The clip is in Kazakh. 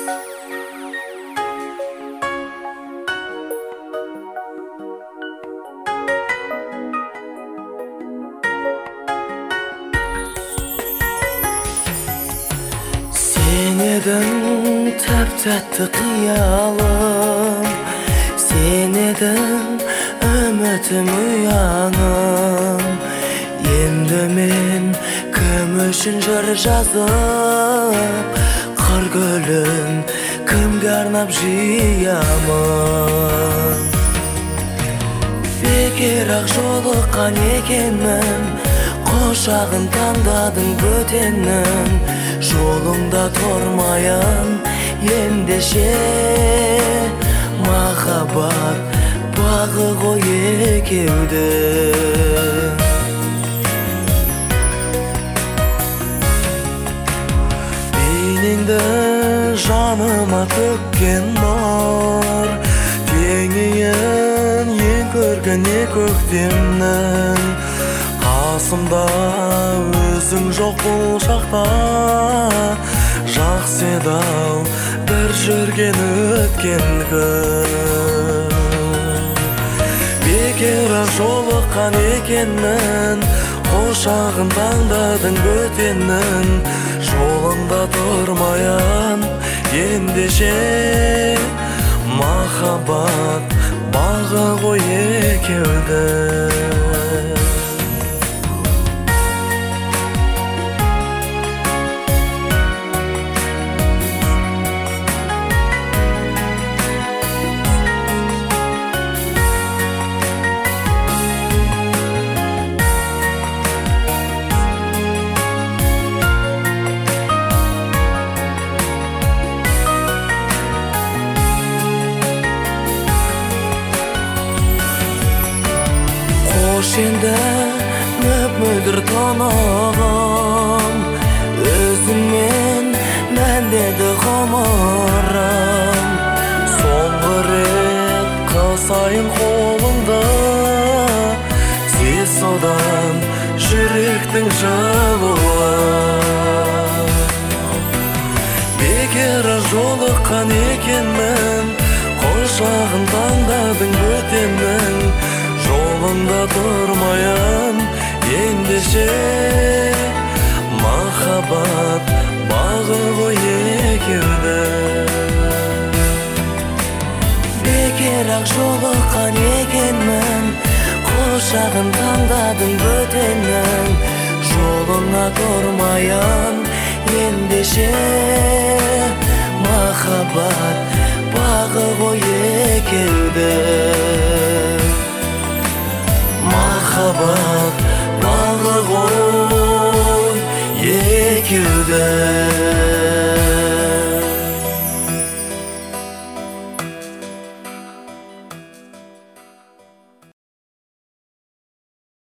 Senedin tep-tatlı kıyalım, senedin ümitim uyanım. Endi men kim üçün jыр жазып, қыр гүлін kimге арнап жиямын. Бекер ақ жолыққан екенмін, құшағын таңдадың бөтеннің. Жолыңда тұрмайын ендеше, махаббат бағы ғой екеудің. Бейнеңді жаныма төккен нұр, теңейін ең көрген көктемнің. Қасымда өзің жоқ бұл шақта, жақсы еді-ау бір жүрген өткен күн. Бекер жолыққан екенмін, құшағын таңдадың бөтеннің. Жолыңда тұрмайын ендеше, махаббат бағы ғой екеудің. Енді мөп-мөлдір тонығым, өзіңмен мәндеді ғұмырым. Соңғы рет қысайын қолыңды, сез содан жүректің жылуы. Бекер жолыққан екенмін, құшағын таңдадың бөтеннің. Жолыңда тұрмайын ендеше, махаббат бағы ғой екеудің. Бекер ақ жолыққан екенмін, құшағын таңдадың бөтеннің. Жолыңа тұрмайын ендеше, махаббат бағы ғой екеудің. Махаббат бағы ғой екеудің.